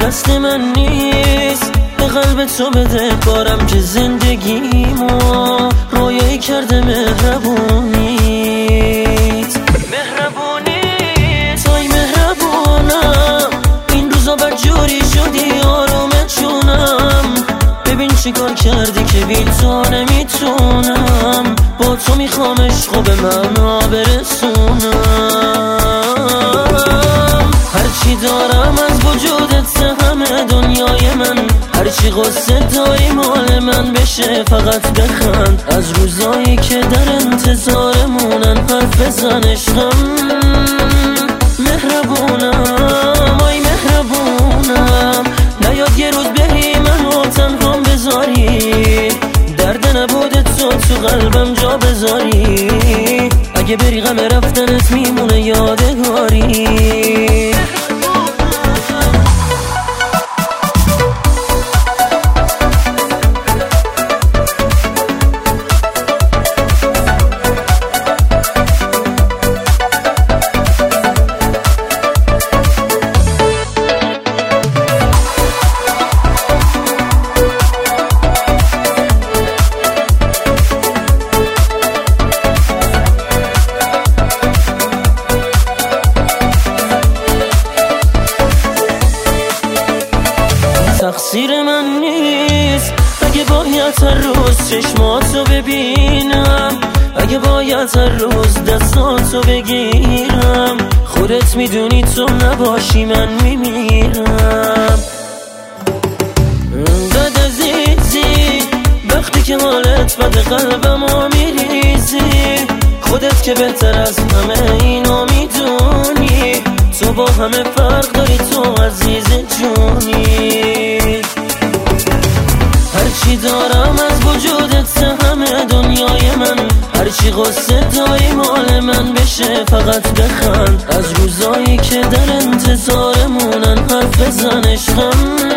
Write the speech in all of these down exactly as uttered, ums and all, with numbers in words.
دست من نیست، به قلب تو بده بارم که زندگیمو رویایی کرده مهربونیت. مهربونیت توی مهربونم، این روزا بدجوری شدی آرومت جونم. ببین چی کار کردی که بی تو نمیتونم، با تو میخوام عشقو به معنا برسونم. هرچی دارم از وجودت همه دنیای من، هرچی قصه داری مال من بشه فقط بخند. از روزایی که در انتظارمونن حرف بزن عشقم. مهربونم آی مهربونم، نیاد یه روز بری منو تنها بذاری، درد نبود تو تو قلبم جا بذاری. اگه بری غم رفتنت میمونه یادگاری. تقصیر من نیست اگه باید هر روز چشماتو ببینم، اگه باید هر روز دستاتو بگیرم. خودت میدونی تو نباشی من میمیرم. داد عزیزی وقتی که حالت بد قلبمو میریزی، خودت که بهتر از همه اینو میدونی. تو با همه فرق داری، تو عزیز جونی. هرچی دارم از وجودت همه دنیای من، هرچی قصه داری مال من بشه فقط بخند. از روزایی که در انتظارمونن حرف بزن عشقم.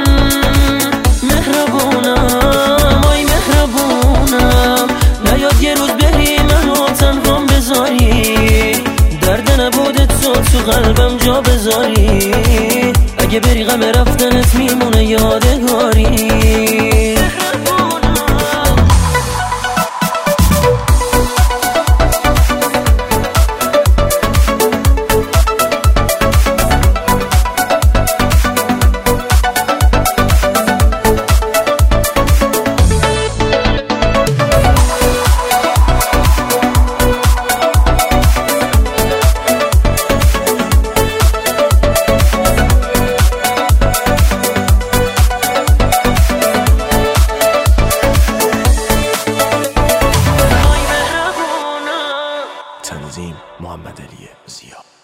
مهربونم آی مهربونم، نیاد یه روز بری منو تنها بذاری، درد نبود تو تو قلبم جا بذاری. اگه بری غم رفتنت میمونه یادگاری. تنظیم محمد علی ضیا.